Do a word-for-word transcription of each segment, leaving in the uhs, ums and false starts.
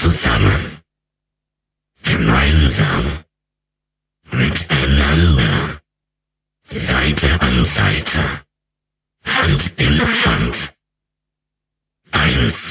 zusammen, gemeinsam, miteinander, Seite an Seite, Hand in Hand. Eins.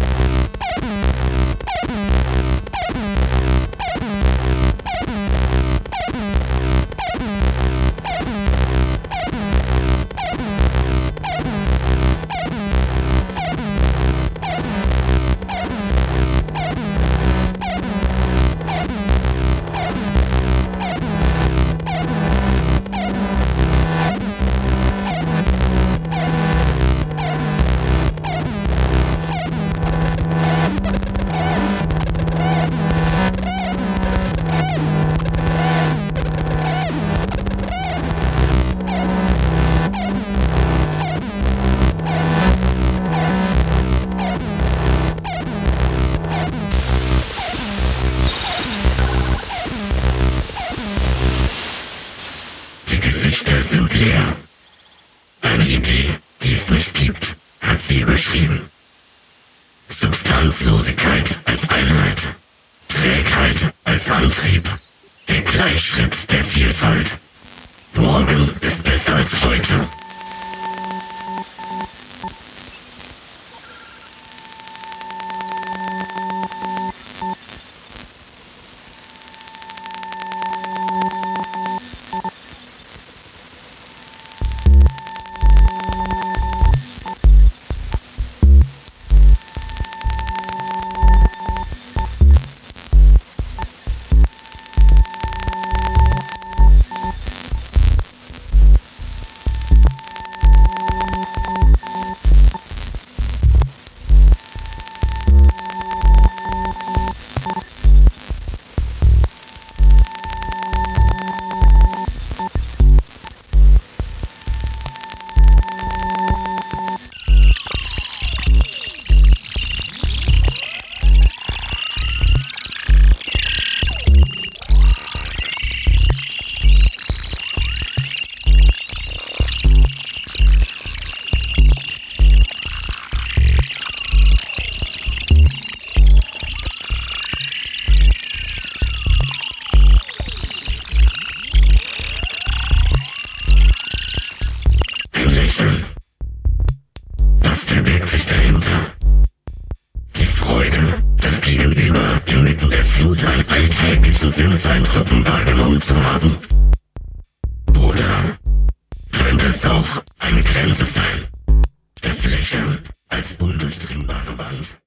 Die Gesichter sind leer. Eine Idee, die es nicht gibt, hat sie überschrieben. Substanzlosigkeit als Einheit, Trägheit als Antrieb, der Gleichschritt der Vielfalt. Morgen ist besser als heute. Was verbirgt sich dahinter? Die Freude, das Gegenüber inmitten der Flut an alltäglichen Sinneseindrücken wahrgenommen zu haben? Oder könnte es auch eine Grenze sein? Das Lächeln als undurchdringbare Wand?